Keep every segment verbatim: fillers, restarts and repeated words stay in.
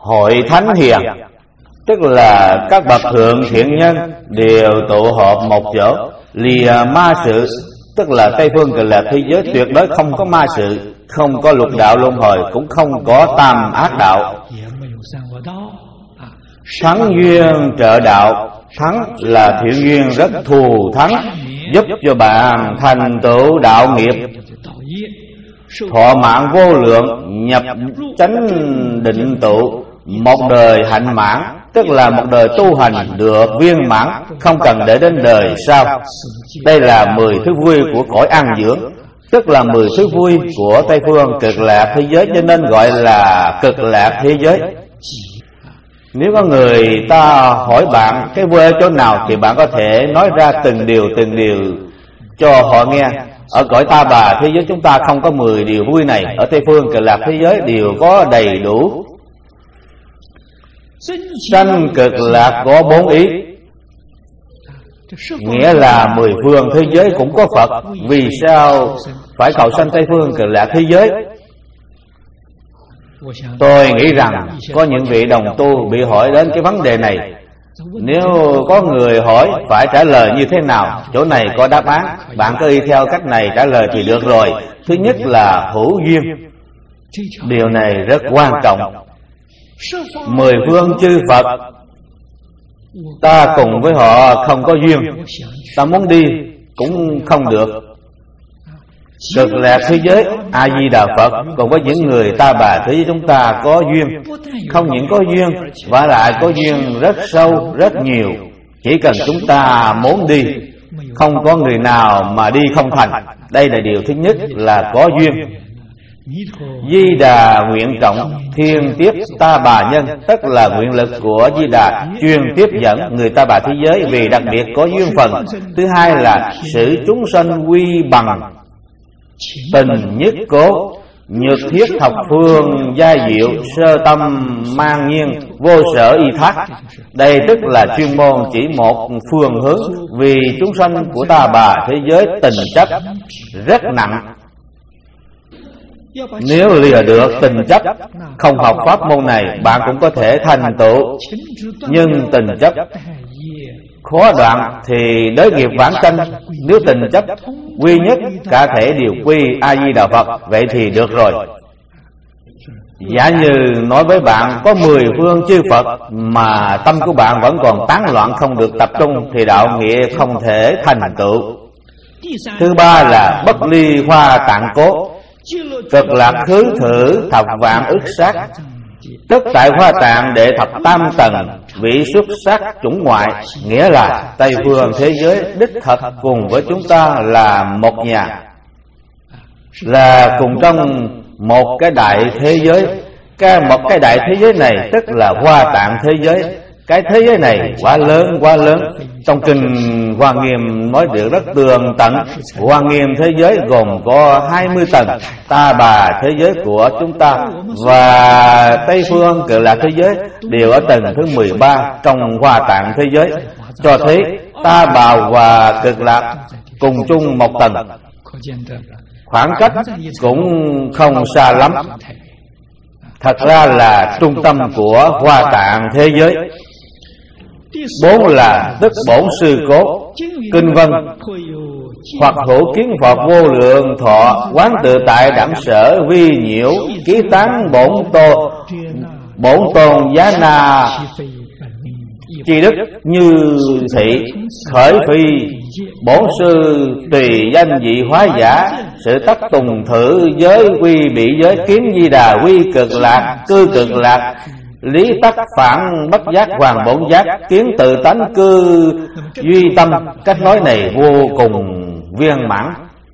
hội thánh hiền, tức là các bậc thượng thiện nhân đều tụ họp một chỗ. Lìa ma sự, tức là Tây phương Cực Lạc thế giới tuyệt đối không có ma sự, không có lục đạo luân hồi, cũng không có tam ác đạo. Thắng duyên trợ đạo, thắng là thiện duyên rất thù thắng, giúp cho bạn thành tựu đạo nghiệp, thọ mạng vô lượng, nhập chánh định tụ, một đời hạnh mãn, tức là một đời tu hành được viên mãn, không cần để đến đời sau. Đây là mười thứ vui của cõi an dưỡng, tức là mười thứ vui của Tây phương Cực Lạc thế giới, cho nên gọi là Cực Lạc thế giới. Nếu có người ta hỏi bạn cái vui ở chỗ nào thì bạn có thể nói ra từng điều từng điều cho họ nghe. Ở cõi Ta Bà thế giới chúng ta không có mười điều vui này, ở Tây phương Cực Lạc thế giới đều có đầy đủ. Sanh Cực Lạc có bốn ý, nghĩa là mười phương thế giới cũng có Phật. Vì sao phải cầu sanh Tây phương Cực Lạc thế giới? Tôi nghĩ rằng có những vị đồng tu bị hỏi đến cái vấn đề này. Nếu có người hỏi phải trả lời như thế nào, chỗ này có đáp án, bạn cứ y theo cách này trả lời thì được rồi. Thứ nhất là hữu duyên, điều này rất quan trọng. Mười phương chư Phật, ta cùng với họ không có duyên, ta muốn đi cũng không được. Cực Lạc thế giới A Di Đà Phật còn với những người Ta Bà thế giới chúng ta có duyên, không những có duyên và lại có duyên rất sâu rất nhiều. Chỉ cần chúng ta muốn đi, không có người nào mà đi không thành. Đây là điều thứ nhất là có duyên. Di Đà nguyện trọng thiên tiếp Ta Bà nhân, tức là nguyện lực của Di Đà chuyên tiếp dẫn người Ta Bà thế giới vì đặc biệt có duyên phần. Thứ hai là sự chúng sanh quy bằng tình nhất cố, nhược thiết thập phương gia diệu, sơ tâm mang nhiên, vô sở y thác. Đây tức là chuyên môn chỉ một phương hướng, vì chúng sanh của Ta Bà thế giới tình chấp rất nặng. Nếu lìa được tình chấp, không học pháp môn này, bạn cũng có thể thành tựu. Nhưng tình chấp khó đoạn thì đới nghiệp vãng sanh. Nếu tình chấp quy nhất, cả thể đều quy A Di Đà Phật, vậy thì được rồi. Giả như nói với bạn có mười phương chư Phật mà tâm của bạn vẫn còn tán loạn, không được tập trung, thì đạo nghĩa không thể thành tựu. Thứ ba là bất ly hoa tạng cố, Cực Lạc khứ thử thập vạn ức sát, tức tại Hoa Tạng đệ thập tam tầng vị xuất sắc chủng ngoại, nghĩa là Tây phương thế giới đích thật cùng với chúng ta là một nhà, là cùng trong một cái đại thế giới. Cái một cái đại thế giới này tức là Hoa Tạng thế giới. Cái thế giới này quá lớn quá lớn. Trong kinh Hoa Nghiêm nói được rất tường tận. Hoa Nghiêm thế giới gồm có hai mươi tầng. Ta Bà thế giới của chúng ta và Tây phương Cực Lạc thế giới đều ở tầng thứ mười ba trong Hoa Tạng thế giới, cho thấy Ta Bà và Cực Lạc cùng chung một tầng, khoảng cách cũng không xa lắm. Thật ra là trung tâm của Hoa Tạng thế giới. Bốn là tức bổn sư cố, kinh vân hoặc hữu kiến Phật vô lượng thọ, quán tự tại đảm sở vi nhiễu, ký tán bổn tô bổn tôn giá na chi đức như thị, khởi phi bổn sư tùy danh dị hóa giả, sự tất tùng thử giới quy bị giới, kiến Di Đà quy Cực Lạc, cư Cực Lạc lý tắc phản bất giác hoàng bổn giác, kiến tự tánh cư duy tâm. Cách nói này vô cùng viên mãn.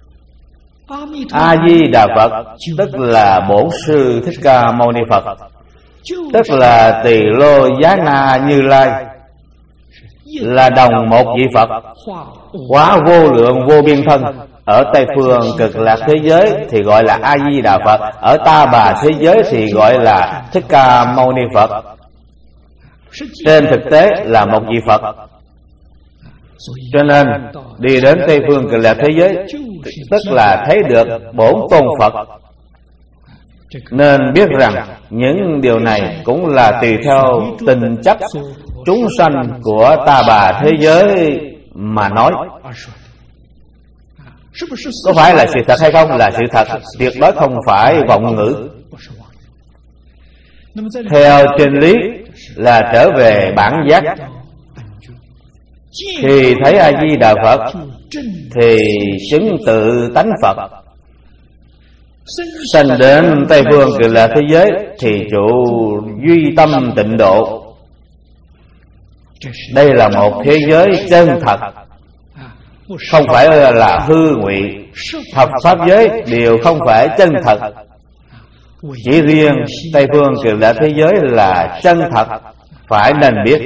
A Di Đà Phật tức là bổn sư Thích Ca Mâu Ni Phật, tức là Tỳ Lô Giá Na Như Lai, là đồng một vị Phật, hóa vô lượng vô biên thân. Ở Tây phương Cực Lạc thế giới thì gọi là A Di Đà Phật, ở Ta Bà thế giới thì gọi là Thích Ca Mâu Ni Phật. Trên thực tế là một vị Phật. Cho nên đi đến Tây phương Cực Lạc thế giới tức là thấy được bổn tôn Phật. Nên biết rằng những điều này cũng là tùy theo tình chấp chúng sanh của ta bà thế giới mà nói. Có phải là sự thật hay không? Là sự thật, tuyệt đối không phải vọng ngữ. Theo chân lý là trở về bản giác. Thì thấy A-di-đà Phật thì chứng tự tánh Phật. Sanh đến Tây Phương Cực Lạc thế giới thì trụ duy tâm tịnh độ. Đây là một thế giới chân thật, không phải là hư ngụy. Thập pháp giới đều không phải chân thật. Chỉ riêng Tây Phương Cực Lạc thế giới là chân thật, phải nên biết.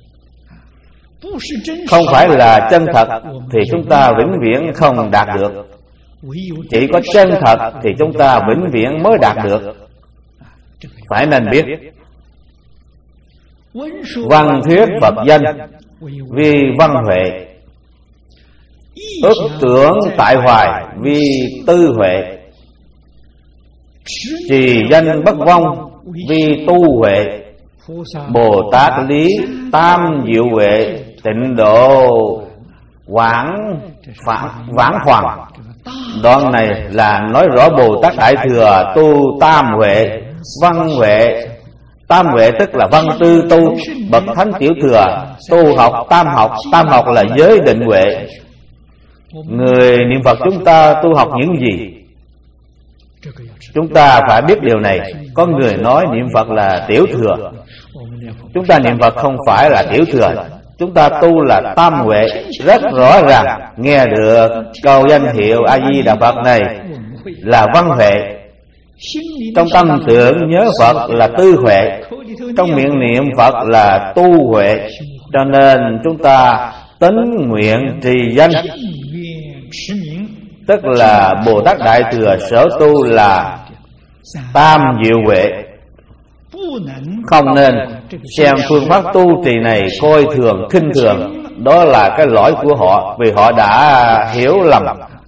Không phải là chân thật thì chúng ta vĩnh viễn không đạt được. Chỉ có chân thật thì chúng ta vĩnh viễn mới đạt được, phải nên biết. Văn thuyết Phật danh vì văn huệ, ước tưởng tại hoài vì tư huệ, trì danh bất vong vì tu huệ, Bồ Tát lý tam diệu huệ, tịnh độ quảng vãng hoàng. Đoạn này là nói rõ Bồ Tát Đại Thừa tu tam huệ, văn huệ. Tam huệ tức là văn tư tu, bậc thánh tiểu thừa tu học tam học. Tam học là giới định huệ. Người niệm Phật chúng ta tu học những gì? Chúng ta phải biết điều này. Có người nói niệm Phật là tiểu thừa. Chúng ta niệm Phật không phải là tiểu thừa. Chúng ta tu là tam huệ. Rất rõ ràng nghe được câu danh hiệu A-di-đà Phật này là văn huệ. Trong tâm tưởng nhớ Phật là tư huệ, trong miệng niệm Phật là tu huệ. Cho nên chúng ta tín nguyện trì danh, tức là Bồ Tát Đại Thừa sở tu là tam diệu huệ. Không nên xem phương pháp tu trì này coi thường, khinh thường. Đó là cái lỗi của họ, vì họ đã hiểu lầm.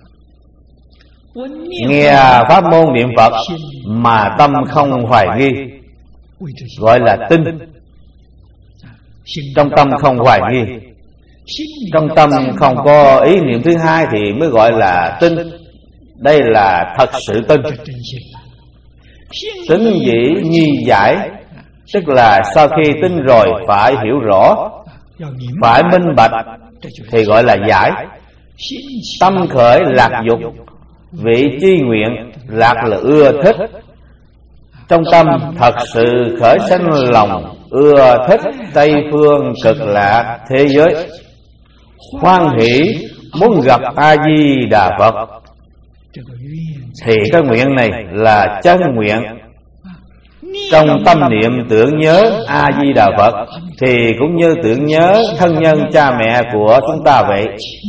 Nghe pháp môn niệm Phật mà tâm không hoài nghi, gọi là tin. Trong tâm không hoài nghi, trong tâm không có ý niệm thứ hai thì mới gọi là tin. Đây là thật sự tin. Tín dĩ nhi giải, tức là sau khi tin rồi phải hiểu rõ, phải minh bạch thì gọi là giải. Tâm khởi lạc dục, vị chi nguyện, lạc là ưa thích. Trong tâm thật sự khởi sanh lòng ưa thích Tây Phương Cực Lạc thế giới, hoan hỷ muốn gặp A-di-đà Phật, thì cái nguyện này là chân nguyện. Trong tâm niệm tưởng nhớ A-di-đà Phật thì cũng như tưởng nhớ thân nhân cha mẹ của chúng ta vậy.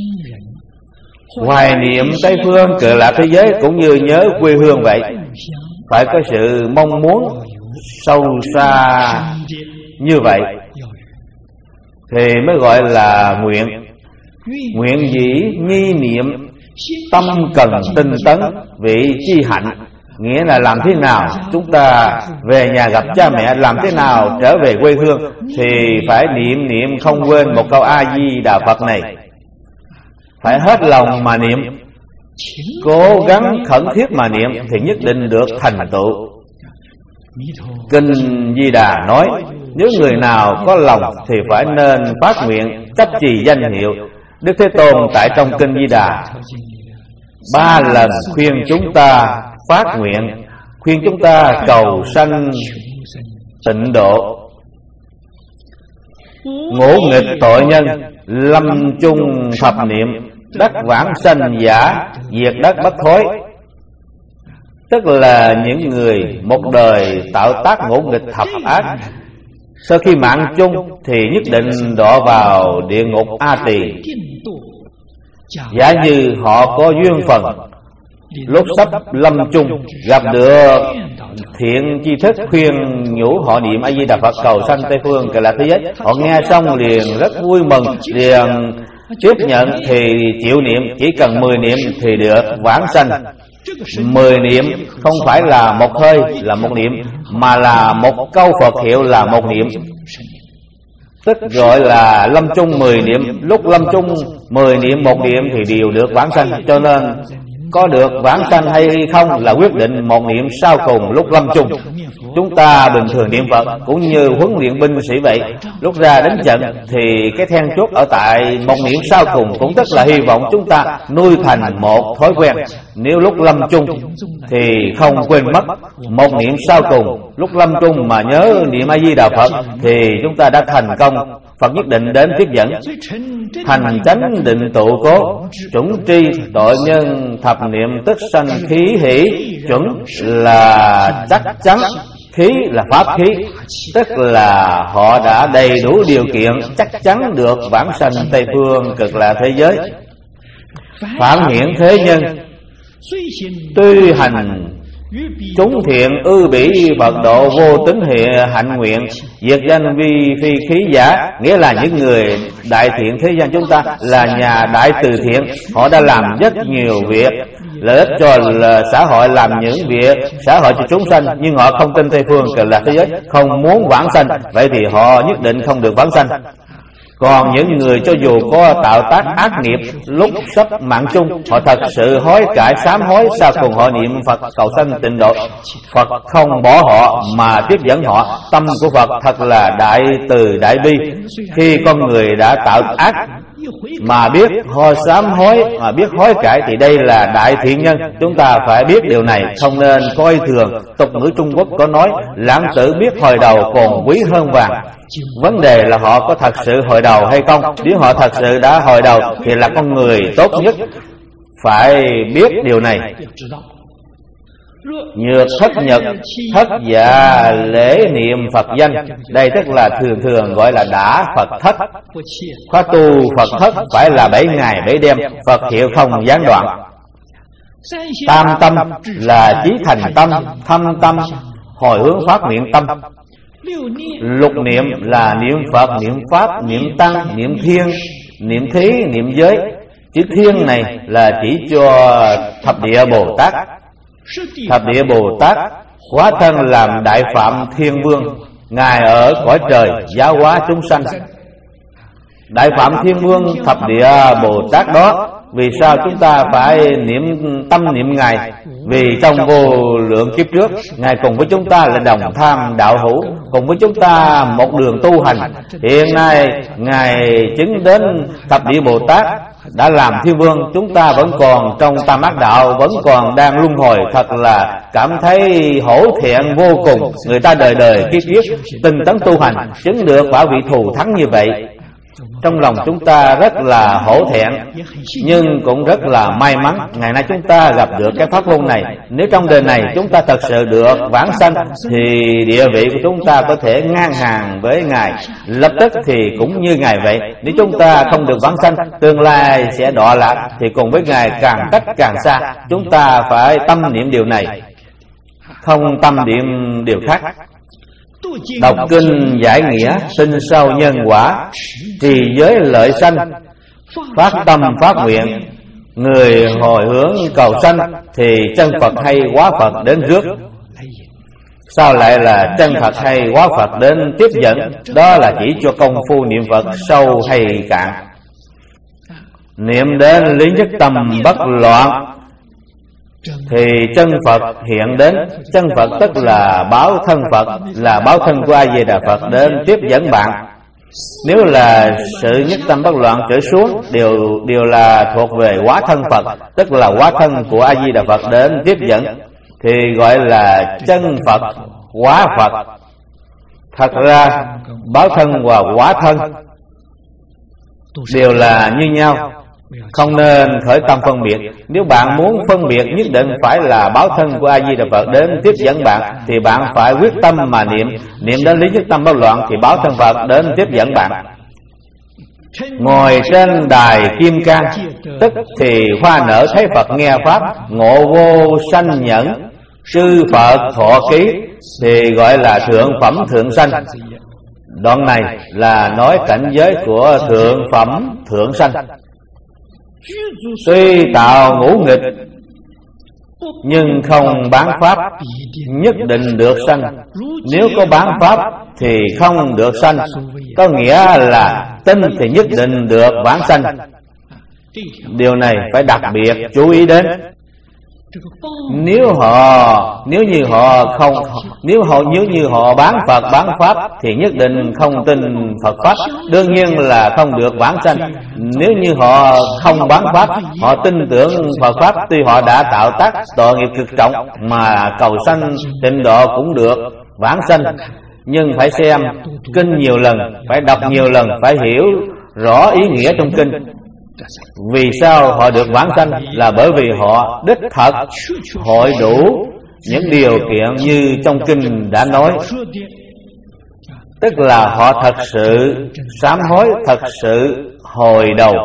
Hoài niệm Tây Phương Cực Lạc thế giới cũng như nhớ quê hương vậy. Phải có sự mong muốn sâu xa như vậy thì mới gọi là nguyện. Nguyện dĩ nhi niệm, tâm cần tinh tấn, vị chi hạnh. Nghĩa là làm thế nào chúng ta về nhà gặp cha mẹ, làm thế nào trở về quê hương, thì phải niệm niệm không quên một câu A-di-đà Phật này. Phải hết lòng mà niệm, cố gắng khẩn thiết mà niệm thì nhất định được thành tựu. Kinh Di Đà nói, nếu người nào có lòng thì phải nên phát nguyện chấp trì danh hiệu. Đức Thế Tôn tại trong Kinh Di Đà ba lần khuyên chúng ta phát nguyện, khuyên chúng ta cầu sanh tịnh độ. Ngũ nghịch tội nhân lâm chung thập niệm, đắc vãng sanh giả, diệt đất bất thối. Tức là những người một đời tạo tác ngũ nghịch thập ác, sau khi mạng chung thì nhất định đọa vào địa ngục A Tỳ. Giả như họ có duyên phần, lúc sắp lâm chung gặp được thiện tri thức khuyên nhủ họ niệm A Di Đà Phật cầu sanh Tây Phương Cực Lạc thế giới, họ nghe xong liền rất vui mừng, liền tiếp nhận thì chịu niệm, chỉ cần mười niệm thì được vãng sanh. Mười niệm không phải là một hơi là một niệm, mà là một câu Phật hiệu là một niệm, tức gọi là lâm chung mười niệm. Lúc lâm chung mười niệm một niệm thì đều được vãng sanh. Cho nên có được vãng sanh hay không là quyết định một niệm sau cùng lúc lâm chung. Chúng ta bình thường niệm Phật cũng như huấn luyện binh sĩ vậy, lúc ra đánh trận thì cái then chốt ở tại một niệm sau cùng, cũng tức là hy vọng chúng ta nuôi thành một thói quen. Nếu lúc lâm chung thì không quên mất một niệm sau cùng, lúc lâm chung mà nhớ niệm A Di Đà Phật thì chúng ta đã thành công. Phật nhất định đến tiếp dẫn. Thành chánh định tụ cố, chủng tri tội nhân thập niệm tức sanh khí hỷ. Chuẩn là chắc chắn, khí là pháp khí, tức là họ đã đầy đủ điều kiện chắc chắn được vãng sanh Tây Phương Cực Lạc thế giới. Phản hiển thế nhân, tuy hành chúng thiện ư bỉ Phật độ vô tính hiện hạnh nguyện, diệt danh vi phi khí giả. Nghĩa là những người đại thiện thế gian chúng ta là nhà đại từ thiện, họ đã làm rất nhiều việc lợi ích cho xã hội, làm những việc xã hội cho chúng sanh, nhưng họ không tin Tây Phương Cực Lạc thế giới, không muốn vãng sanh, vậy thì họ nhất định không được vãng sanh. Còn những người cho dù có tạo tác ác nghiệp, lúc sắp mạng chung họ thật sự hối cải sám hối, sau cùng họ niệm Phật cầu sanh tịnh độ, Phật không bỏ họ mà tiếp dẫn họ. Tâm của Phật thật là đại từ đại bi. Khi con người đã tạo ác mà biết ho sám hối, mà biết hối cải thì đây là đại thiện nhân. Chúng ta phải biết điều này, không nên coi thường. Tục ngữ Trung Quốc có nói lãng tử biết hồi đầu còn quý hơn vàng. Vấn đề là họ có thật sự hồi đầu hay không. Nếu họ thật sự đã hồi đầu thì là con người tốt nhất, phải biết điều này. Nhược thất nhật, thất dạ lễ niệm Phật danh. Đây tức là thường thường gọi là đã Phật thất. Khóa tu Phật thất phải là bảy ngày bảy đêm, Phật hiệu không gián đoạn. Tam tâm là chí thành tâm, thâm tâm, hồi hướng phát nguyện tâm. Lục niệm là niệm Phật, niệm Pháp, niệm Tăng, niệm Thiên, niệm Thí, niệm Giới. Chữ Thiên này là chỉ cho thập địa Bồ Tát. Thập địa Bồ Tát hóa thân làm Đại Phạm Thiên Vương, Ngài ở cõi trời giáo hóa chúng sanh. Đại Phạm Thiên Vương thập địa Bồ Tát đó, vì sao chúng ta phải niệm tâm niệm Ngài? Vì trong vô lượng kiếp trước Ngài cùng với chúng ta là đồng tham đạo hữu, cùng với chúng ta một đường tu hành. Hiện nay Ngài chứng đến thập địa Bồ Tát, đã làm Thiên Vương, chúng ta vẫn còn trong tam ác đạo, vẫn còn đang luân hồi, thật là cảm thấy hổ thẹn vô cùng. Người ta đời đời kiếp kiếp tinh tấn tu hành, chứng được quả vị thù thắng như vậy, trong lòng chúng ta rất là hổ thẹn, nhưng cũng rất là may mắn. Ngày nay chúng ta gặp được cái pháp môn này. Nếu trong đời này chúng ta thật sự được vãng sanh thì địa vị của chúng ta có thể ngang hàng với Ngài, lập tức thì cũng như Ngài vậy. Nếu chúng ta không được vãng sanh, tương lai sẽ đọa lạc thì cùng với Ngài càng cách càng xa. Chúng ta phải tâm niệm điều này, không tâm niệm điều khác. Đọc kinh giải nghĩa, tin sâu nhân quả, trì giới lợi sanh, phát tâm phát nguyện. Người hồi hướng cầu sanh thì chân Phật hay hóa Phật đến rước. Sao lại là chân Phật hay hóa Phật đến tiếp dẫn? Đó là chỉ cho công phu niệm Phật sâu hay cạn. Niệm đến lý nhất tâm bất loạn thì chân Phật hiện đến. Chân Phật tức là báo thân Phật, là báo thân của A Di Đà Phật đến tiếp dẫn bạn. Nếu là sự nhất tâm bất loạn trở xuống, đều đều là thuộc về hóa thân Phật, tức là hóa thân của A Di Đà Phật đến tiếp dẫn, thì gọi là chân Phật hóa Phật. Thật ra báo thân và hóa thân đều là như nhau, không nên khởi tâm phân biệt. Nếu bạn muốn phân biệt, nhất định phải là báo thân của A Di Đà Phật đến tiếp dẫn bạn, thì bạn phải quyết tâm mà niệm. Niệm đến lý nhất tâm bất loạn thì báo thân Phật đến tiếp dẫn bạn. Ngồi trên đài kim cang, tức thì hoa nở thấy Phật nghe pháp, ngộ vô sanh nhẫn, sư Phật thọ ký, thì gọi là thượng phẩm thượng sanh. Đoạn này là nói cảnh giới của thượng phẩm thượng sanh. Tuy tạo ngũ nghịch, nhưng không bán pháp nhất định được sanh. Nếu có bán pháp thì không được sanh, có nghĩa là tin thì nhất định được vãng sanh. Điều này phải đặc biệt chú ý đến. Nếu họ nếu như họ không nếu họ nếu như họ bán Phật bán pháp thì nhất định không tin Phật pháp, đương nhiên là không được vãng sanh. Nếu như họ không bán pháp, họ tin tưởng Phật pháp, tuy họ đã tạo tác tội nghiệp cực trọng mà cầu sanh tịnh độ cũng được vãng sanh. Nhưng phải xem kinh nhiều lần, phải đọc nhiều lần, phải hiểu rõ ý nghĩa trong kinh. Vì sao họ được vãng sanh? Là bởi vì họ đích thật hội đủ những điều kiện như trong kinh đã nói. Tức là họ thật sự sám hối, thật sự hồi đầu,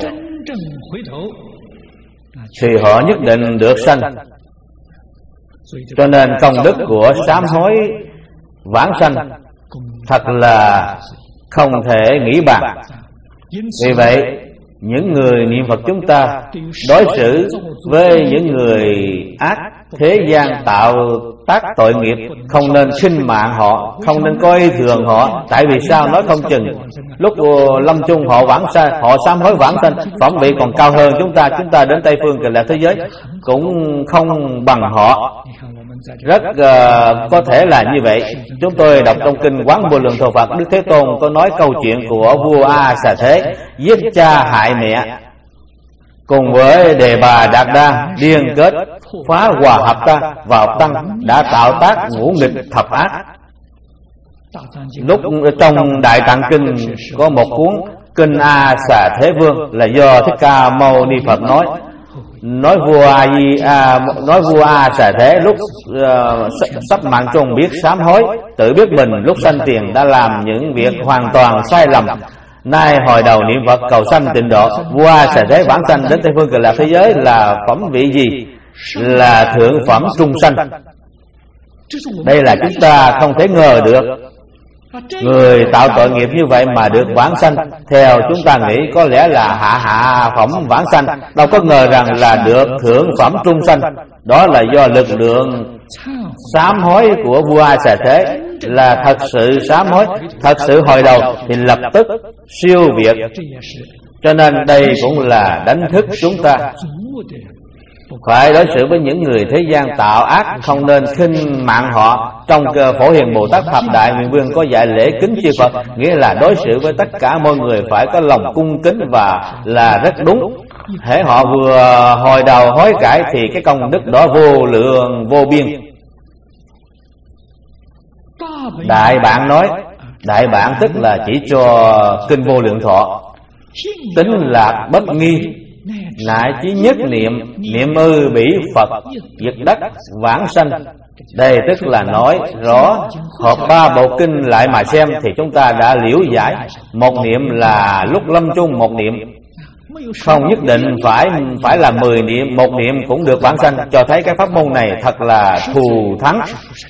thì họ nhất định được sanh. Cho nên công đức của sám hối vãng sanh thật là không thể nghĩ bàn. Vì vậy những người niệm Phật chúng ta đối xử với những người ác thế gian tạo tác tội nghiệp, không nên khinh mạng họ, không nên coi thường họ. Tại vì sao? Nói không chừng lúc lâm chung họ vãng sanh, họ sám hối vãng sanh, phẩm vị còn cao hơn chúng ta. Chúng ta đến Tây Phương Cực Lạc thế giới cũng không bằng họ. Rất uh, có thể là như vậy. Chúng tôi đọc trong kinh Quán Vô Lượng Thọ Phật, Đức Thế Tôn có nói câu chuyện của vua A Xà Thế giết cha hại mẹ, cùng với Đề Bà Đạt Đa liên kết phá hòa hợp ta vào tăng, đã tạo tác ngũ nghịch thập ác. Lúc trong Đại Tạng Kinh có một cuốn kinh A Xà Thế Vương là do Thích Ca Mâu Ni Phật nói. Nói vua A Di à, nói vua A Xà Thế lúc uh, sắp mạng chung biết sám hối, tự biết mình lúc sanh tiền đã làm những việc hoàn toàn sai lầm. Nay hồi đầu niệm Phật cầu sanh tịnh độ, vua A Xà Thế vãng sanh đến Tây Phương Cực Lạc thế giới là phẩm vị gì? Là thượng phẩm trung sanh. Đây là chúng ta không thể ngờ được. Người tạo tội nghiệp như vậy mà được vãng sanh, theo chúng ta nghĩ có lẽ là hạ hạ phẩm vãng sanh, đâu có ngờ rằng là được thượng phẩm trung sanh. Đó là do lực lượng sám hối của vua A Xà Thế là thật sự sám hối, thật sự hồi đầu thì lập tức siêu việt. Cho nên đây cũng là đánh thức chúng ta phải đối xử với những người thế gian tạo ác, không nên khinh mạng họ. Trong Phổ Hiền Bồ Tát Thập Đại Nguyện Vương có dạy lễ kính chư Phật, nghĩa là đối xử với tất cả mọi người phải có lòng cung kính và là rất đúng. Hễ họ vừa hồi đầu hối cải thì cái công đức đó vô lượng vô biên. Đại Bản nói, Đại Bản tức là chỉ cho kinh Vô Lượng Thọ. Tính lạc bất nghi, nại chí nhất niệm, niệm ư bỉ Phật, diệt đất vãng sanh. Đây tức là nói rõ hợp ba bộ kinh lại mà xem thì chúng ta đã liễu giải. Một niệm là lúc lâm chung một niệm, không nhất định phải phải là mười niệm, một niệm cũng được vãng sanh, cho thấy cái pháp môn này thật là thù thắng.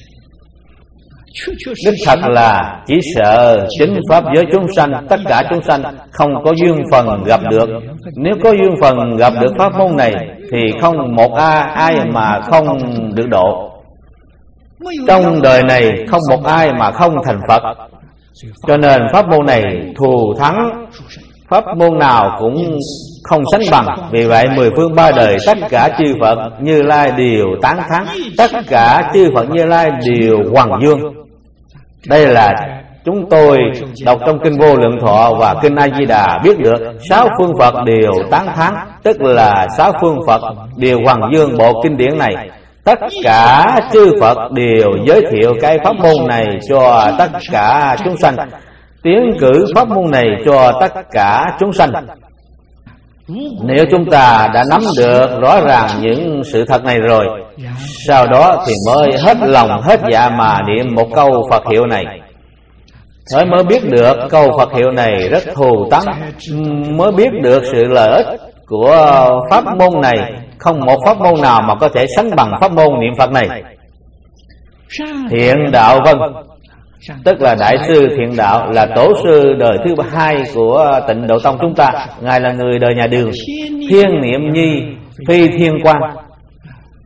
Đích thật là chỉ sợ chính pháp giới chúng sanh, tất cả chúng sanh không có duyên phần gặp được. Nếu có duyên phần gặp được pháp môn này thì không một ai, ai mà không được độ. Trong đời này không một ai mà không thành Phật. Cho nên pháp môn này thù thắng pháp môn nào cũng không sánh bằng. Vì vậy mười phương ba đời tất cả chư Phật Như Lai đều tán thán, tất cả chư Phật Như Lai đều hoằng dương. Đây là chúng tôi đọc trong kinh Vô Lượng Thọ và kinh A Di Đà biết được sáu phương Phật đều tán thán, tức là sáu phương Phật đều hoằng dương bộ kinh điển này. Tất cả chư Phật đều giới thiệu cái pháp môn này cho tất cả chúng sanh, tiến cử pháp môn này cho tất cả chúng sanh. Nếu chúng ta đã nắm được rõ ràng những sự thật này rồi, sau đó thì mới hết lòng hết dạ mà niệm một câu Phật hiệu này. Mới mới biết được câu Phật hiệu này rất thù thắng, mới biết được sự lợi ích của pháp môn này. Không một pháp môn nào mà có thể sánh bằng pháp môn niệm Phật này. Thiện Đạo Vân, tức là Đại sư Thiện Đạo, là tổ sư đời thứ hai của Tịnh Độ Tông chúng ta. Ngài là người đời nhà Đường. Thiên Niệm Nhi, Phi Thiên Quang,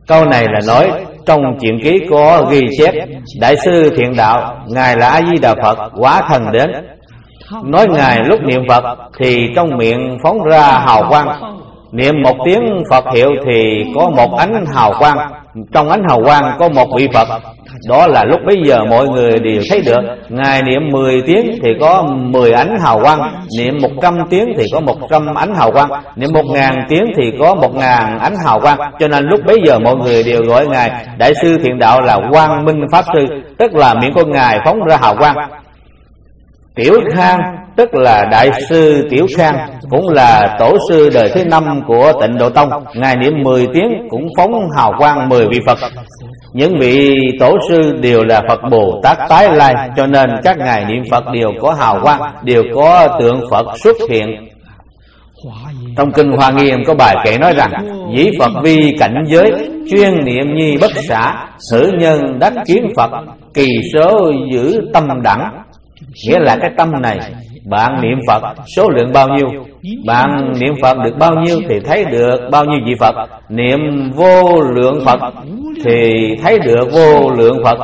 Câu này là nói trong truyện ký có ghi chép Đại sư Thiện Đạo, Ngài là A-di-đà Phật, hóa thần đến. Nói Ngài lúc niệm Phật thì trong miệng phóng ra hào quang. Niệm một tiếng Phật hiệu thì có một ánh hào quang. Trong ánh hào quang có một vị Phật. Đó là lúc bấy giờ mọi người đều thấy được. Ngài niệm mười tiếng thì có mười ánh hào quang, niệm một trăm tiếng thì có một trăm ánh hào quang, niệm một ngàn tiếng thì có một ngàn ánh hào quang. Cho nên lúc bấy giờ mọi người đều gọi Ngài Đại sư Thiện Đạo là Quang Minh Pháp Sư, tức là miệng của Ngài phóng ra hào quang. Tiểu Khang tức là Đại sư Tiểu Khang, cũng là tổ sư đời thứ năm của Tịnh Độ Tông. Ngài niệm mười tiếng cũng phóng hào quang mười vị Phật. Những vị tổ sư đều là Phật Bồ Tát tái lai, cho nên các ngài niệm Phật đều có hào quang, đều có tượng Phật xuất hiện. Trong kinh Hoa Nghiêm có bài kệ nói rằng: dĩ Phật vi cảnh giới, chuyên niệm nhi bất xả, sử nhân đắc kiến Phật, kỳ số giữ tâm đẳng. Nghĩa là cái tâm này, bạn niệm Phật số lượng bao nhiêu, bạn niệm Phật được bao nhiêu thì thấy được bao nhiêu vị Phật. Niệm vô lượng Phật thì thấy được vô lượng Phật.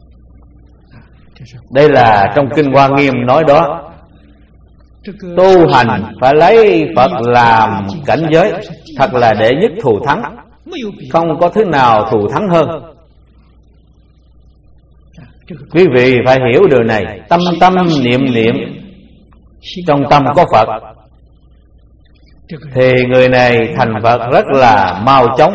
Đây là trong kinh Hoa Nghiêm nói đó. Tu hành phải lấy Phật làm cảnh giới, thật là đệ nhất thù thắng, không có thứ nào thù thắng hơn. Quý vị phải hiểu điều này. Tâm tâm niệm niệm, trong tâm có Phật thì người này thành Phật rất là mau chóng.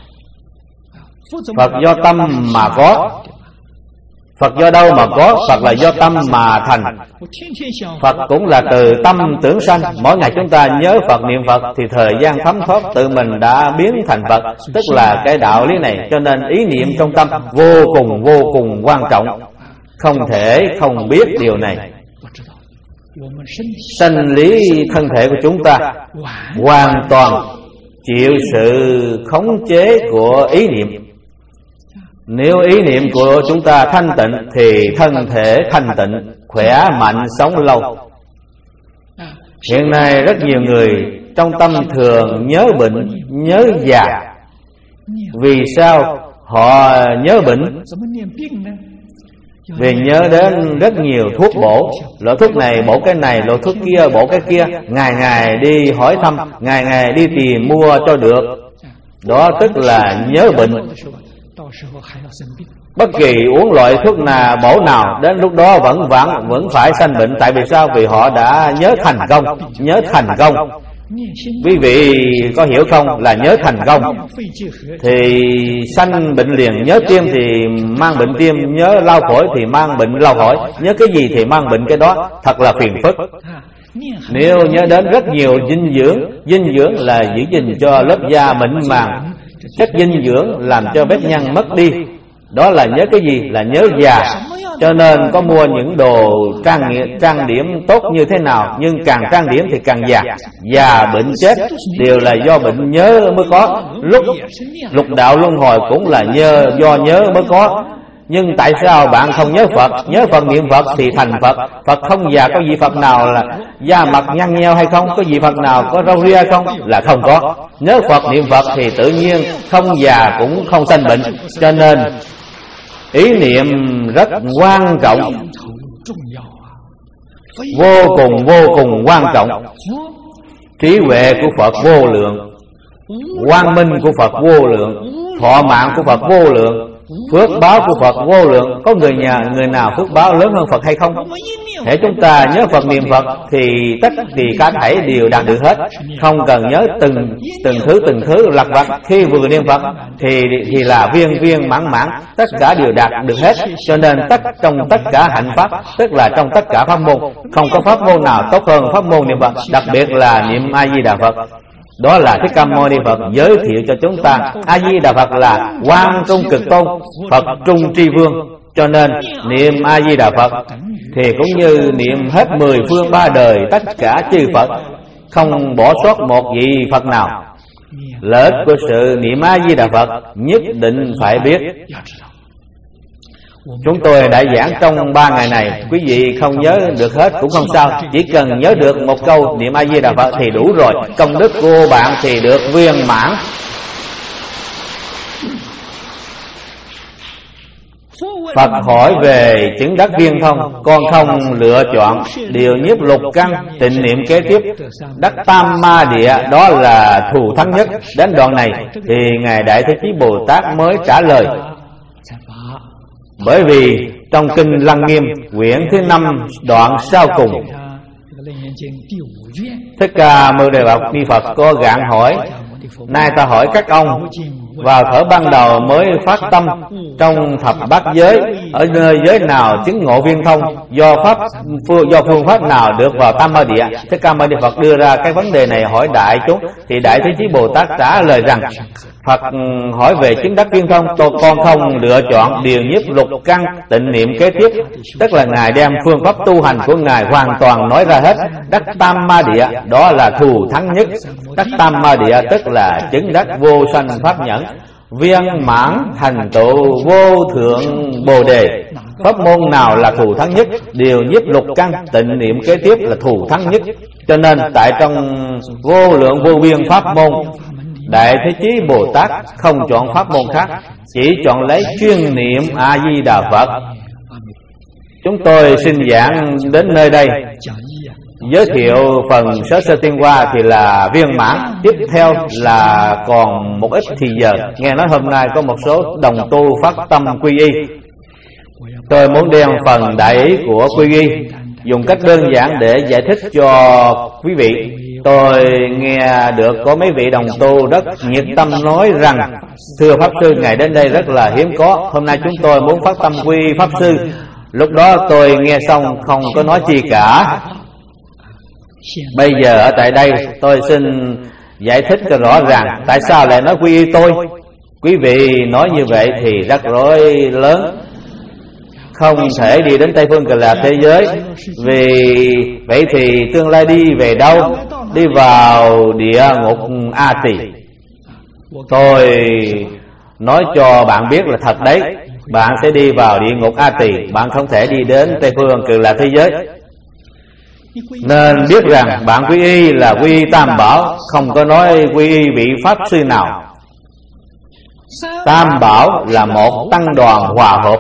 Phật do tâm mà có. Phật do đâu mà có? Phật là do tâm mà thành. Phật cũng là từ tâm tưởng sanh. Mỗi ngày chúng ta nhớ Phật, niệm Phật thì thời gian thấm thoát tự mình đã biến thành Phật. Tức là cái đạo lý này. Cho nên ý niệm trong tâm vô cùng vô cùng quan trọng, không thể không biết điều này. Sanh lý thân thể của chúng ta hoàn toàn chịu sự khống chế của ý niệm. Nếu ý niệm của chúng ta thanh tịnh thì thân thể thanh tịnh, khỏe mạnh sống lâu. Hiện nay rất nhiều người trong tâm thường nhớ bệnh, nhớ già. Vì sao họ nhớ bệnh? Vì nhớ đến rất nhiều thuốc bổ. Loại thuốc này bổ cái này, loại thuốc kia bổ cái kia. Ngày ngày đi hỏi thăm, ngày ngày đi tìm mua cho được. Đó tức là nhớ bệnh. Bất kỳ uống loại thuốc nào bổ nào, đến lúc đó vẫn vẫn vẫn phải sanh bệnh. Tại vì sao? Vì họ đã nhớ thành công. Nhớ thành công, quý vị có hiểu không? Là nhớ thành công thì sanh bệnh liền. Nhớ tim thì mang bệnh tim, nhớ lao phổi thì mang bệnh lao phổi, nhớ cái gì thì mang bệnh cái đó. Thật là phiền phức. Nếu nhớ đến rất nhiều dinh dưỡng, dinh dưỡng là giữ gìn cho lớp da mịn màng, chất dinh dưỡng làm cho vết nhăn mất đi. Đó là nhớ cái gì? Là nhớ già. Cho nên có mua những đồ trang, trang điểm tốt như thế nào, nhưng càng trang điểm thì càng già. Già bệnh chết đều là do bệnh nhớ mới có. Lúc lục đạo luân hồi cũng là nhớ, do nhớ mới có. Nhưng tại sao bạn không nhớ Phật? Nhớ Phật, niệm Phật thì thành Phật. Phật không già. Có vị Phật nào là da mặt nhăn nheo hay không? Có vị Phật nào có râu ria hay không? Là không có. Nhớ Phật, niệm Phật thì tự nhiên không già cũng không sanh bệnh. Cho nên ý niệm rất quan trọng, vô cùng vô cùng quan trọng. Trí huệ của Phật vô lượng, quang minh của Phật vô lượng, thọ mạng của Phật vô lượng, phước báo của Phật vô lượng. Có người nhà người nào phước báo lớn hơn Phật hay không? Hễ chúng ta nhớ Phật, niệm Phật thì tất thì cả thảy đều đạt được hết. Không cần nhớ từng từng thứ từng thứ lặt vặt. Khi vừa niệm Phật thì thì là viên viên mãn mãn, tất cả đều đạt được hết. Cho nên tất trong tất cả hạnh pháp, tức là trong tất cả pháp môn, không có pháp môn nào tốt hơn pháp môn niệm Phật, đặc biệt là niệm A Di Đà Phật. Đó là Thích Ca Mâu Ni Phật giới thiệu cho chúng ta. A Di Đà Phật là Quang Trung Cực Tôn, Phật Trung Tri Vương. Cho nên niệm A Di Đà Phật thì cũng như niệm hết mười phương ba đời tất cả chư Phật, không bỏ sót một vị Phật nào. Lợi ích của sự niệm A Di Đà Phật nhất định phải biết. Chúng tôi đã giảng trong ba ngày này. Quý vị không nhớ được hết cũng không sao, chỉ cần nhớ được một câu niệm A Di Đà Phật thì đủ rồi. Công đức của bạn thì được viên mãn. Phật hỏi về chứng đắc viên thông, con không lựa chọn điều nhiếp lục căn, tịnh niệm kế tiếp đắc tam ma địa, đó là thù thắng nhất. Đến đoạn này thì Ngài Đại Thế Chí Bồ Tát mới trả lời. Bởi vì trong kinh Lăng Nghiêm quyển thứ năm đoạn sau cùng, Thích Ca Mâu Ni Bạch Ni Phật có gạn hỏi: nay ta hỏi các ông, vào thở ban đầu mới phát tâm trong thập bát giới, ở nơi giới nào chứng ngộ viên thông, do pháp do phương pháp nào được vào tam ma địa? Thích Ca Mâu Ni Phật đưa ra cái vấn đề này hỏi đại chúng, thì Đại Thế Chí Bồ Tát trả lời rằng: Phật hỏi về chứng đắc viên thông, tôi con không lựa chọn điều nhiếp lục căn, tịnh niệm kế tiếp, tức là Ngài đem phương pháp tu hành của Ngài hoàn toàn nói ra hết. Đắc tam ma địa, đó là thù thắng nhất. Đắc tam ma địa tức là chứng đắc vô sanh pháp nhẫn, viên mãn thành tựu vô thượng bồ đề. Pháp môn nào là thù thắng nhất? Điều nhiếp lục căn, tịnh niệm kế tiếp là thù thắng nhất. Cho nên tại trong vô lượng vô biên pháp môn, Đại Thế Chí Bồ Tát không chọn pháp môn khác, chỉ chọn lấy chuyên niệm A Di Đà Phật. Chúng tôi xin giảng đến nơi đây. Giới thiệu phần Sớ Sơ Tiên Hoa thì là viên mãn. Tiếp theo là còn một ít thì giờ. Nghe nói hôm nay có một số đồng tu phát tâm quy y, tôi muốn đem phần đại ý của quy y dùng cách đơn giản để giải thích cho quý vị. Tôi nghe được có mấy vị đồng tu rất nhiệt tâm nói rằng: thưa Pháp Sư, ngày đến đây rất là hiếm có, hôm nay chúng tôi muốn phát tâm quy Pháp Sư. Lúc đó tôi nghe xong không có nói chi cả. Bây giờ ở tại đây tôi xin giải thích cho rõ ràng tại sao lại nói quy y tôi. Quý vị nói như vậy thì rắc rối lớn, không thể đi đến Tây Phương Cực Lạc thế giới. Vì vậy thì tương lai đi về đâu? Đi vào địa ngục A Tỳ. Tôi nói cho bạn biết là thật đấy, bạn sẽ đi vào địa ngục A Tỳ, bạn không thể đi đến Tây Phương Cực Lạc thế giới. Nên biết rằng bạn quy y là quy y Tam Bảo, không có nói quy y vị Pháp Sư nào. Tam Bảo là một tăng đoàn hòa hợp,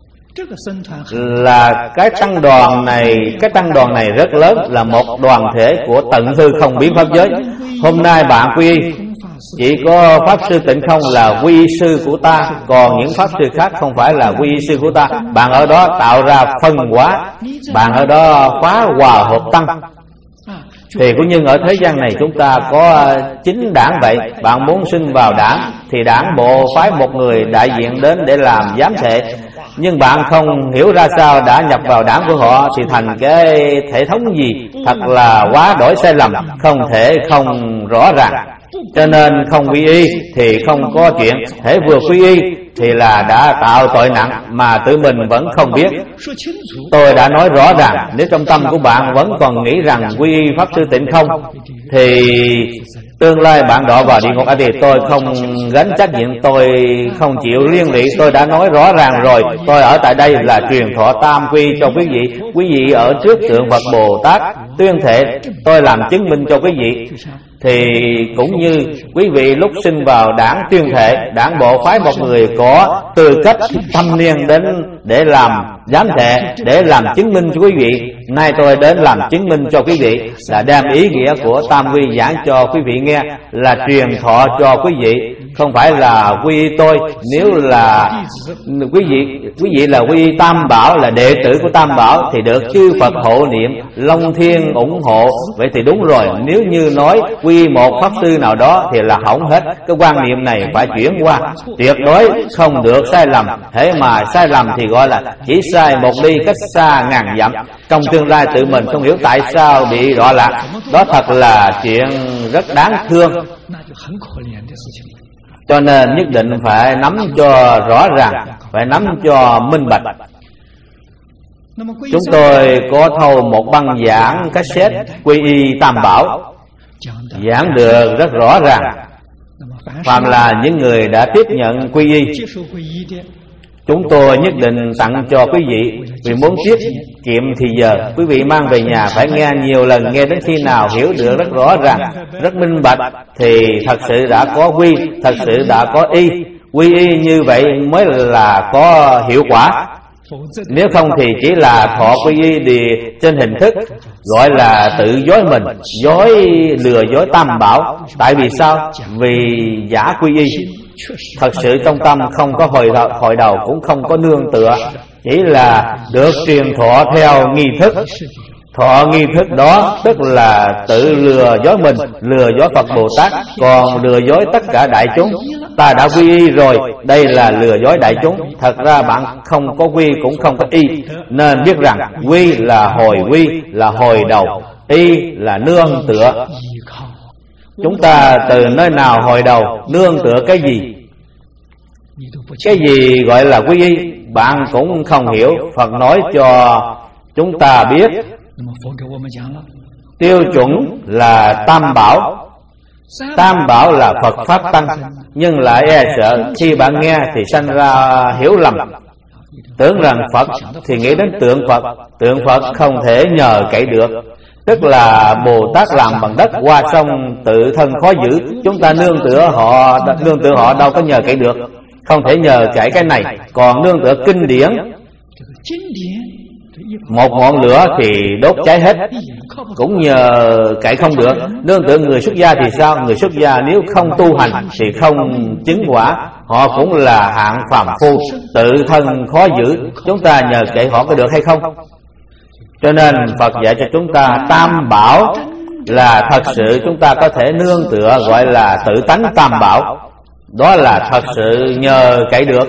là cái tăng đoàn này, cái tăng đoàn này rất lớn, là một đoàn thể của tận hư không biến pháp giới. Hôm nay bạn quy y chỉ có Pháp Sư Tịnh Không là quy y sư của ta, còn những Pháp Sư khác không phải là quy y sư của ta. Bạn ở đó tạo ra phân hóa, bạn ở đó phá hòa hợp tăng. Thì cũng như ở thế gian này chúng ta có chính đảng vậy. Bạn muốn sinh vào đảng thì đảng bộ phái một người đại diện đến để làm giám thể, nhưng bạn không hiểu ra sao đã nhập vào đảng của họ thì thành cái thể thống gì thật là quá đổi sai lầm, không thể không rõ ràng. Cho nên không quy y thì không có chuyện, thể vừa quy y thì là đã tạo tội nặng mà tự mình vẫn không biết. Tôi đã nói rõ ràng, nếu trong tâm của bạn vẫn còn nghĩ rằng quy y Pháp Sư Tịnh Không thì tương lai bạn đọa vào địa ngục A Tỳ. Tôi không gánh trách nhiệm, tôi không chịu liên lụy. Tôi đã nói rõ ràng rồi. Tôi ở tại đây là truyền thọ tam quy cho quý vị. Quý vị ở trước tượng Phật Bồ Tát tuyên thệ, tôi làm chứng minh cho quý vị. Thì cũng như quý vị lúc sinh vào đảng tuyên thệ, đảng bộ phái một người có tư cách thâm niên đến để làm giám thệ, để làm chứng minh cho quý vị. Nay tôi đến làm chứng minh cho quý vị, là đem ý nghĩa của tam quy giảng cho quý vị nghe, là truyền thọ cho quý vị, không phải là quy y tôi. Nếu là quý vị quý vị là quy y Tam Bảo, là đệ tử của Tam Bảo thì được chư Phật hộ niệm, Long Thiên ủng hộ, vậy thì đúng rồi. Nếu như nói quy một Pháp Sư nào đó thì là hỏng hết. Cái quan niệm này phải chuyển qua, tuyệt đối không được sai lầm. Thế mà sai lầm thì gọi là chỉ sai một ly cách xa ngàn dặm. Trong tương lai tự mình không hiểu tại sao bị đọa lạc, đó thật là chuyện rất đáng thương. Cho nên nhất định phải nắm cho rõ ràng, phải nắm cho minh bạch. Chúng tôi có thâu một băng giảng cassette quy y Tam Bảo, giảng được rất rõ ràng. Phạm là những người đã tiếp nhận quy y, chúng tôi nhất định tặng cho quý vị. Vì muốn tiết kiệm thì giờ, quý vị mang về nhà phải nghe nhiều lần, nghe đến khi nào hiểu được rất rõ ràng, rất minh bạch thì thật sự đã có quy, thật sự đã có y. Quy y như vậy mới là có hiệu quả. Nếu không thì chỉ là thọ quy y đi trên hình thức, gọi là tự dối mình, dối lừa dối tam bảo. Tại vì sao? Vì giả quy y. Thật sự trong tâm không có hồi đầu, hồi đầu cũng không có nương tựa, chỉ là được truyền thọ theo nghi thức. Thọ nghi thức đó tức là tự lừa dối mình, lừa dối Phật Bồ Tát, còn lừa dối tất cả đại chúng. Ta đã quy y rồi, đây là lừa dối đại chúng. Thật ra bạn không có quy cũng không có y, nên biết rằng quy là hồi quy, là hồi đầu, y là nương tựa. Chúng ta từ nơi nào hồi đầu, nương tựa cái gì? Cái gì gọi là quy y bạn cũng không hiểu. Phật nói cho chúng ta biết tiêu chuẩn là tam bảo. Tam bảo là Phật Pháp Tăng, nhưng lại e sợ khi bạn nghe thì sanh ra hiểu lầm, tưởng rằng Phật thì nghĩ đến tượng Phật. Tượng Phật không thể nhờ cậy được, tức là Bồ Tát làm bằng đất qua sông, tự thân khó giữ. Chúng ta nương tựa họ, nương tựa họ đâu có nhờ cậy được, không thể nhờ cậy cái này. Còn nương tựa kinh điển, một ngọn lửa thì đốt cháy hết, cũng nhờ cậy không được. Nương tựa người xuất gia thì sao? Người xuất gia nếu không tu hành thì không chứng quả, họ cũng là hạng phàm phu, tự thân khó giữ. Chúng ta nhờ cậy họ có được hay không? Cho nên Phật dạy cho chúng ta tam bảo là thật sự chúng ta có thể nương tựa, gọi là tự tánh tam bảo. Đó là thật sự nhờ cậy được.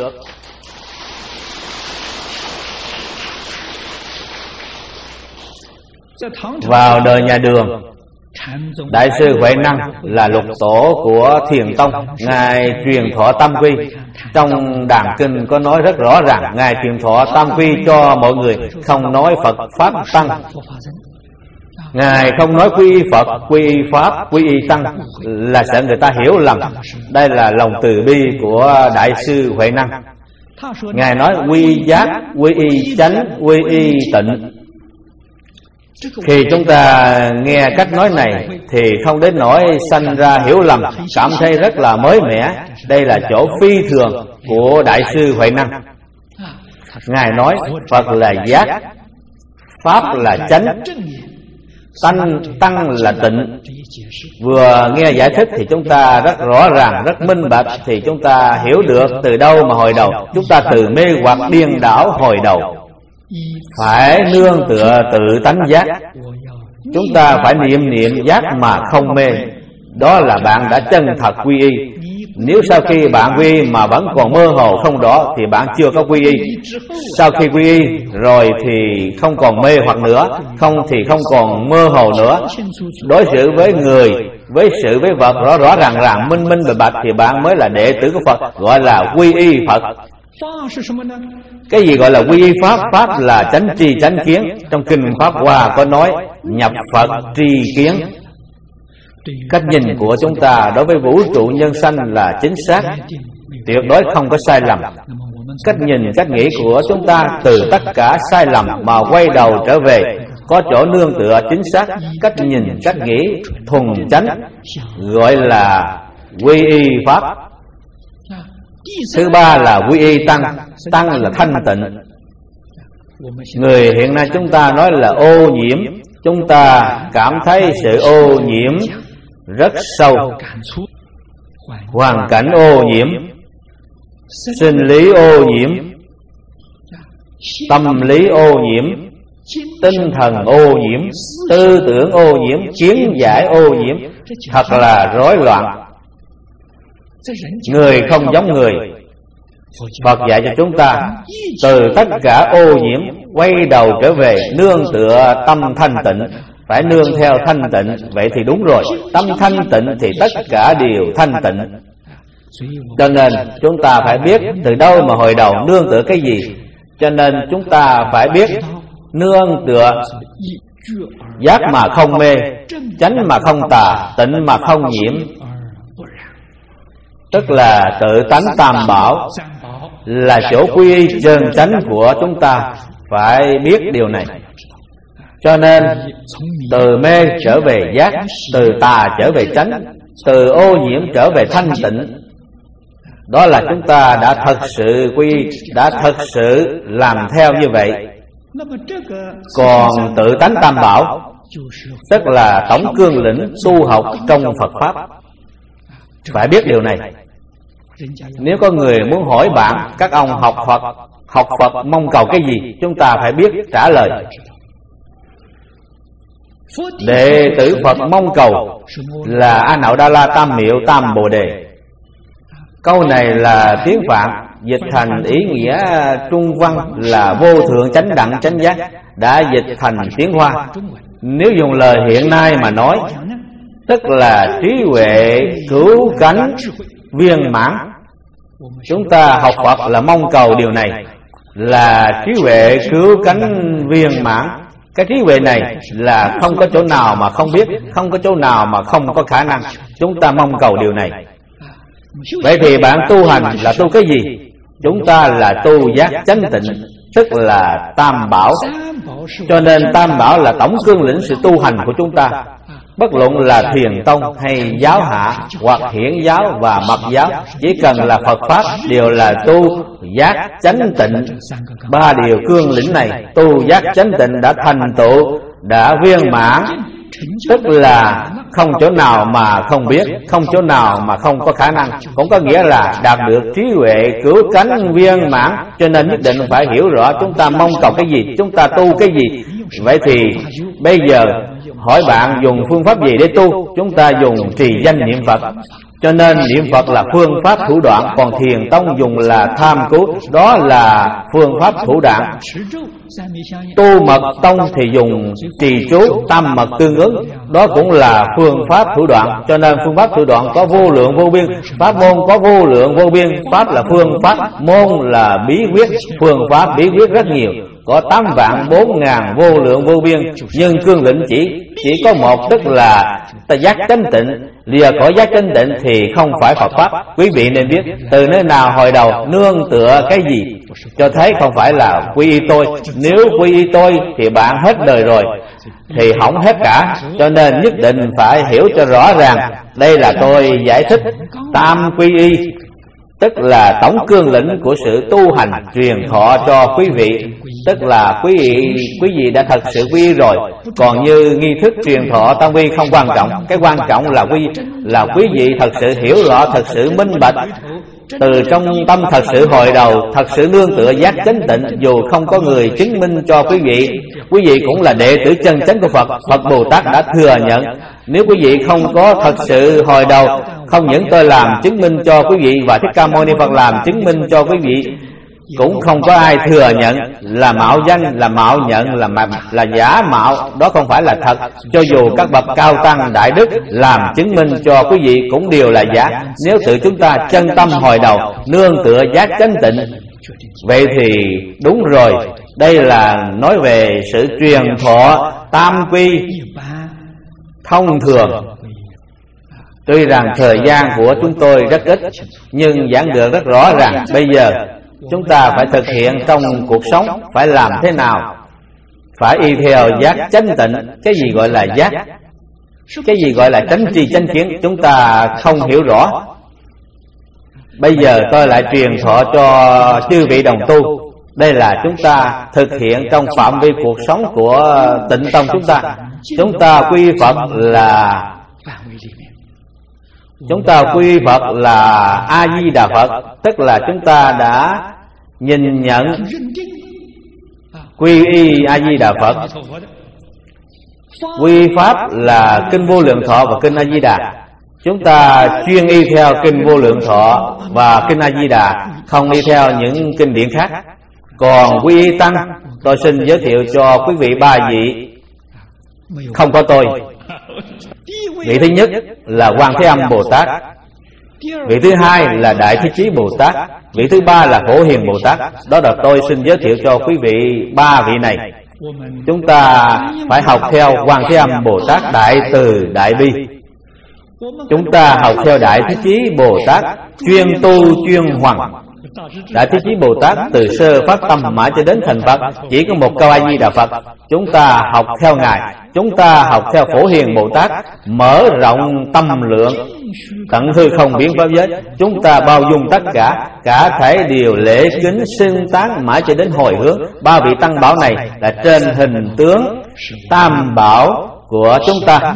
Vào đời nhà Đường, Đại sư Huệ Năng là lục tổ của Thiền Tông, Ngài truyền thọ tam quy. Trong đàn kinh có nói rất rõ ràng, Ngài truyền thọ tam quy cho mọi người, không nói Phật Pháp Tăng. Ngài không nói quy y Phật, quy y Pháp, quy y Tăng, là sợ người ta hiểu lầm. Đây là lòng từ bi của Đại sư Huệ Năng. Ngài nói quy y giác, quy y chánh, quy y tịnh. Khi chúng ta nghe cách nói này thì không đến nỗi sanh ra hiểu lầm, cảm thấy rất là mới mẻ. Đây là chỗ phi thường của Đại sư Huệ Năng. Ngài nói Phật là giác, Pháp là chánh, Tăng, tăng là tịnh. Vừa nghe giải thích thì chúng ta rất rõ ràng, rất minh bạch, thì chúng ta hiểu được từ đâu mà hồi đầu. Chúng ta từ mê hoặc điên đảo hồi đầu, phải nương tựa tự tánh giác. Chúng ta phải niệm niệm giác mà không mê. Đó là bạn đã chân thật quy y. Nếu sau khi bạn quy y mà vẫn còn mơ hồ không rõ thì bạn chưa có quy y. Sau khi quy y rồi thì không còn mê hoặc nữa, không thì không còn mơ hồ nữa. Đối xử với người, với sự với vật rõ rõ ràng ràng, minh minh bạch bạch thì bạn mới là đệ tử của Phật, gọi là quy y Phật. Cái gì gọi là quy y Pháp? Pháp là chánh tri chánh kiến. Trong kinh Pháp Hoa có nói nhập Phật tri kiến. Cách nhìn của chúng ta đối với vũ trụ nhân sanh là chính xác, tuyệt đối không có sai lầm. Cách nhìn, cách nghĩ của chúng ta từ tất cả sai lầm mà quay đầu trở về, có chỗ nương tựa chính xác. Cách nhìn, cách nghĩ thuần chánh, gọi là quy y Pháp. Thứ ba là quy y Tăng. Tăng là thanh tịnh. Người hiện nay chúng ta nói là ô nhiễm, chúng ta cảm thấy sự ô nhiễm rất sâu. Hoàn cảnh ô nhiễm, sinh lý ô nhiễm, tâm lý ô nhiễm, tinh thần ô nhiễm, tư tưởng ô nhiễm, kiến giải ô nhiễm, thật là rối loạn. Người không giống người. Phật dạy cho chúng ta từ tất cả ô nhiễm quay đầu trở về nương tựa tâm thanh tịnh. Phải nương theo thanh tịnh. Vậy thì đúng rồi, tâm thanh tịnh thì tất cả đều thanh tịnh. Cho nên chúng ta phải biết từ đâu mà hồi đầu nương tựa cái gì. Cho nên chúng ta phải biết nương tựa giác mà không mê, chánh mà không tà, tịnh mà không nhiễm, tức là tự tánh tam bảo, là chỗ quy y chân chánh của chúng ta. Phải biết điều này. Cho nên từ mê trở về giác, từ tà trở về chánh, từ ô nhiễm trở về thanh tịnh. Đó là chúng ta đã thật sự quy, đã thật sự làm theo như vậy. Còn tự tánh tam bảo tức là tổng cương lĩnh tu học trong Phật Pháp. Phải biết điều này. Nếu có người muốn hỏi bạn, các ông học Phật, học Phật mong cầu cái gì, chúng ta phải biết trả lời. Đệ tử Phật mong cầu là A Nậu Đa La Tam Miệu Tam Bồ Đề. Câu này là tiếng Phạn, dịch thành ý nghĩa Trung văn là vô thượng chánh đẳng chánh giác, đã dịch thành tiếng Hoa. Nếu dùng lời hiện nay mà nói, tức là trí huệ cứu cánh viên mãn. Chúng ta học Phật là mong cầu điều này, là trí huệ cứu cánh viên mãn. Cái trí huệ này là không có chỗ nào mà không biết, không có chỗ nào mà không có khả năng. Chúng ta mong cầu điều này. Vậy thì bạn tu hành là tu cái gì? Chúng ta là tu giác chánh tịnh, tức là tam bảo. Cho nên tam bảo là tổng cương lĩnh sự tu hành của chúng ta. Bất luận là thiền tông hay giáo hạ hoặc hiển giáo và mật giáo, chỉ cần là Phật Pháp đều là tu giác chánh tịnh. Ba điều cương lĩnh này, tu giác chánh tịnh đã thành tựu, đã viên mãn, tức là không chỗ nào mà không biết, không chỗ nào mà không có khả năng. Cũng có nghĩa là đạt được trí huệ cứu cánh viên mãn. Cho nên nhất định phải hiểu rõ chúng ta mong cầu cái gì, chúng ta tu cái gì. Vậy thì bây giờ hỏi bạn dùng phương pháp gì để tu? Chúng ta dùng trì danh niệm Phật. Cho nên niệm Phật là phương pháp thủ đoạn, còn thiền tông dùng là tham cứu, đó là phương pháp thủ đoạn. Tu mật tông thì dùng trì chú tam mật tương ứng, đó cũng là phương pháp thủ đoạn. Cho nên phương pháp thủ đoạn có vô lượng vô biên, pháp môn có vô lượng vô biên. Pháp là phương pháp, môn là bí quyết. Phương pháp bí quyết rất nhiều, có tám vạn bốn ngàn vô lượng vô biên. Nhưng cương lĩnh chỉ chỉ có một, tức là ta giác chánh tịnh. Lìa khỏi giác chánh tịnh thì không phải Phật Pháp. Quý vị nên biết từ nơi nào hồi đầu nương tựa cái gì, cho thấy không phải là quy y tôi. Nếu quy y tôi thì bạn hết đời rồi, thì hỏng hết cả. Cho nên nhất định phải hiểu cho rõ ràng. Đây là tôi giải thích tam quy y, tức là tổng cương lĩnh của sự tu hành truyền thọ cho quý vị. Tức là quý vị quý vị đã thật sự quy y rồi. Còn như nghi thức truyền thọ tam quy không quan trọng. Cái quan trọng là quý là quý vị thật sự hiểu rõ, thật sự minh bạch, từ trong tâm thật sự hồi đầu, thật sự nương tựa giác chánh tịnh. Dù không có người chứng minh cho quý vị, quý vị cũng là đệ tử chân chánh của Phật. Phật Bồ Tát đã thừa nhận. Nếu quý vị không có thật sự hồi đầu, không những tôi làm chứng minh cho quý vị, và Thích Ca Mâu Ni Phật làm chứng minh cho quý vị, cũng không có ai thừa nhận. Là mạo danh, là mạo nhận, là là giả mạo, đó không phải là thật. Cho dù các bậc cao tăng đại đức làm chứng minh cho quý vị cũng đều là giả. Nếu tự chúng ta chân tâm hồi đầu, nương tựa giác chánh tịnh, vậy thì đúng rồi. Đây là nói về sự truyền thọ tam quy thông thường. Tuy rằng thời gian của chúng tôi rất ít, nhưng giảng được rất rõ ràng. Bây giờ chúng ta phải thực hiện trong cuộc sống, phải làm thế nào? Phải y theo giác chánh tịnh. Cái gì gọi là giác? Cái gì gọi là chánh tri chánh kiến? Chúng ta không hiểu rõ. Bây giờ tôi lại truyền thọ cho chư vị đồng tu. Đây là chúng ta thực hiện trong phạm vi cuộc sống của Tịnh Tông chúng ta. Chúng ta quy Phật là Chúng ta quy Phật là A-di-đà Phật, tức là chúng ta đã nhìn nhận quy y A-di-đà Phật. Quy Pháp là Kinh Vô Lượng Thọ và Kinh A-di-đà. Chúng ta chuyên y theo Kinh Vô Lượng Thọ và Kinh A-di-đà, không y theo những kinh điển khác. Còn quy y Tăng, tôi xin giới thiệu cho quý vị ba vị. Không có tôi. Vị thứ nhất là Quan Thế Âm Bồ Tát, vị thứ hai là Đại Thế Chí Bồ Tát, vị thứ ba là Phổ Hiền Bồ Tát. Đó là tôi xin giới thiệu cho quý vị ba vị này. Chúng ta phải học theo Quan Thế Âm Bồ Tát đại từ đại bi. Chúng ta học theo Đại Thế Chí Bồ Tát chuyên tu chuyên hoằng. Đại Thế Chí Bồ Tát từ sơ phát tâm mãi cho đến thành Phật chỉ có một câu A Di Đà Phật. Chúng ta học theo Ngài. Chúng ta học theo Phổ Hiền Bồ Tát mở rộng tâm lượng, tận hư không biến pháp giới. Chúng ta bao dung tất cả, cả thể đều lễ kính xưng tán mãi cho đến hồi hướng. Ba vị tăng bảo này là trên hình tướng tam bảo của chúng ta,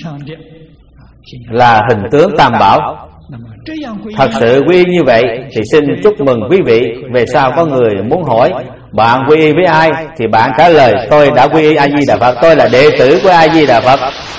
là hình tướng tam bảo. Thật sự quy y như vậy thì xin chúc mừng quý vị. Về sau có người muốn hỏi bạn quy y với ai thì bạn trả lời tôi đã quy y A Di Đà Phật, tôi là đệ tử của A Di Đà Phật.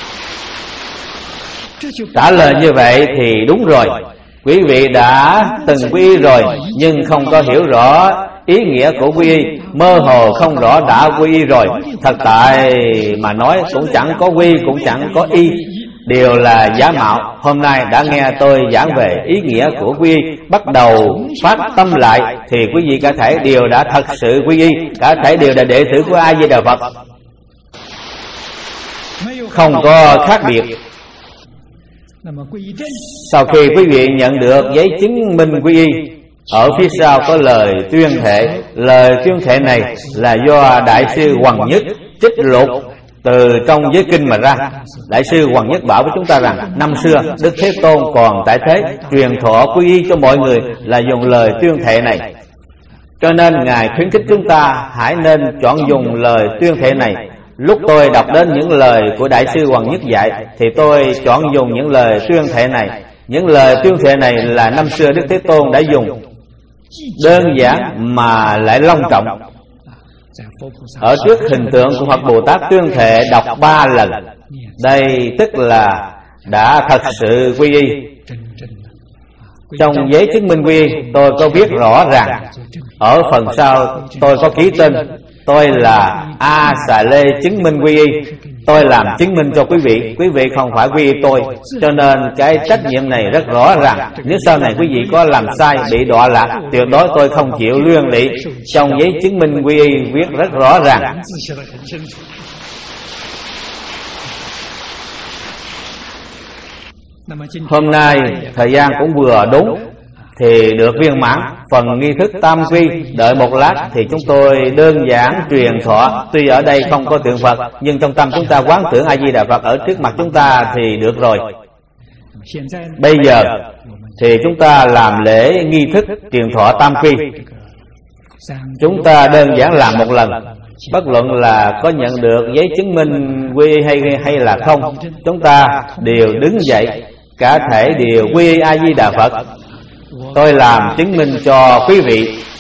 Trả lời như vậy thì đúng rồi, quý vị đã từng quy y rồi nhưng không có hiểu rõ ý nghĩa của quy y, mơ hồ không rõ đã quy y rồi. Thật tại mà nói cũng chẳng có quy cũng chẳng có y, đều là giả mạo. Hôm nay đã nghe tôi giảng về ý nghĩa của quy y, bắt đầu phát tâm lại thì quý vị cả thể đều đã thật sự quy y, cả thể đều là đệ tử của A Di Đà Phật, không có khác biệt. Sau khi quý vị nhận được giấy chứng minh quy y, ở phía sau có lời tuyên thệ. Lời tuyên thệ này là do Đại sư Hoằng Nhất trích lục từ trong giới kinh mà ra. Đại sư Hoằng Nhất bảo với chúng ta rằng năm xưa Đức Thế Tôn còn tại thế, truyền thọ quy y cho mọi người là dùng lời tuyên thệ này. Cho nên Ngài khuyến khích chúng ta hãy nên chọn dùng lời tuyên thệ này. Lúc tôi đọc đến những lời của Đại sư Hoằng Nhất dạy thì tôi chọn dùng những lời tuyên thệ này. Những lời tuyên thệ này là năm xưa Đức Thế Tôn đã dùng, đơn giản mà lại long trọng. Ở trước hình tượng của Phật Bồ Tát tuyên thệ đọc ba lần. Đây tức là đã thật sự quy y. Trong giấy chứng minh quy y tôi có viết rõ ràng, ở phần sau tôi có ký tên tôi là A Xà Lê chứng minh quy y. Tôi làm chứng minh cho quý vị, quý vị không phải quy y tôi. Cho nên cái trách nhiệm này rất rõ ràng. Nếu sau này quý vị có làm sai, bị đọa lạc, tuyệt đối tôi không chịu luyên lị. Trong giấy chứng minh quy y viết rất rõ ràng. Hôm nay thời gian cũng vừa đúng thì được viên mãn phần nghi thức tam quy. Đợi một lát thì chúng tôi đơn giản truyền thọ. Tuy ở đây không có tượng Phật, nhưng trong tâm chúng ta quán tưởng A Di Đà Phật ở trước mặt chúng ta thì được rồi. Bây giờ thì chúng ta làm lễ nghi thức truyền thọ tam quy. Chúng ta đơn giản làm một lần, bất luận là có nhận được giấy chứng minh quy hay hay là không, chúng ta đều đứng dậy, cả thể đều quy A Di Đà Phật. Tôi làm chứng minh cho quý vị.